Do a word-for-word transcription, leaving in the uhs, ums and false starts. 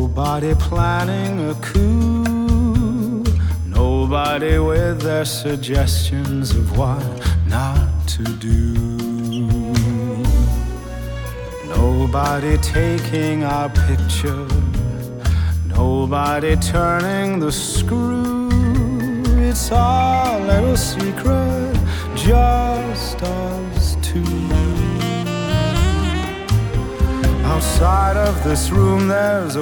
Nobody planning a coup, nobody with their suggestions of what not to do. Nobody taking our picture, nobody turning the screw. It's our little secret, just us two. Outside of this room there's a